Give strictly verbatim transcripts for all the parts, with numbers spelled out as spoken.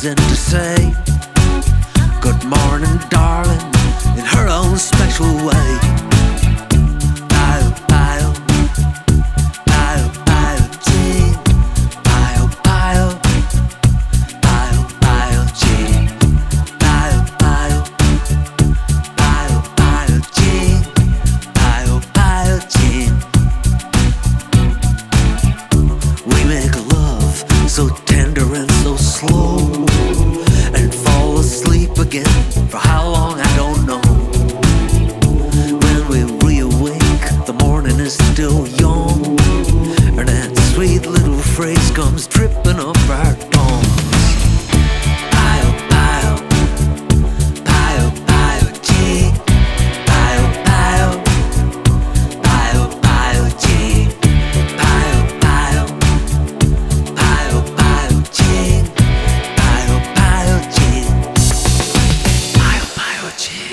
pausing to say good morning, darling, in her own special way. Pile, pile, pile, pile, Jean. Pile, pile, pile, pile, Jean. Pile, pile, pile, pile, Jean. Pile, pile, Jean. We make love so tender and so slow, and fall asleep again for how long I don't know. When we reawake, the morning is still young, and that sweet little phrase comes dripping up our tongues. Pile, pile, pile, pile, Jean. Pile, pile, pile, pile, Jean. Pile, pile, pile, pile, Jean. Pile, pile, Jean. Pile, pile, Jean.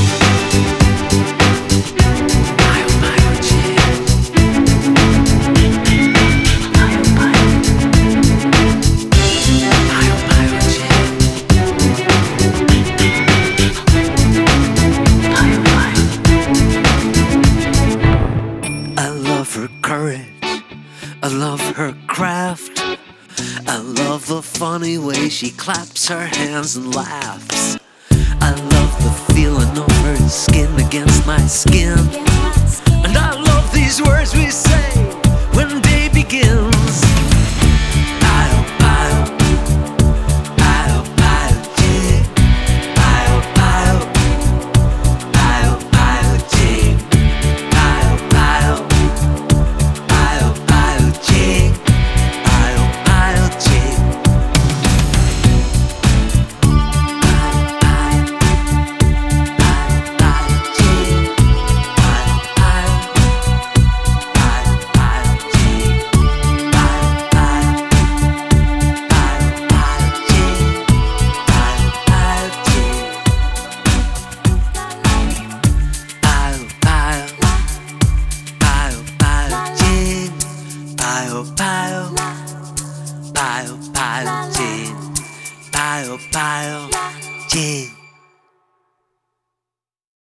Pile, pile, Jean. Pile, pile. Pile, pile, Jean. Pile, pile. I love her courage. I love her craft. I love the funny way she claps her hands and laughs. I love the feeling of her skin against my skin. And I love these words we say when day begins. Pile, pile, pile, pile, Jean. Pile, pile, pile, pile, Jean. Pile, pile, pile, pile, Jean. Pile, pile, Jean. Pile, pile, Jean. Pile, pile, Jean.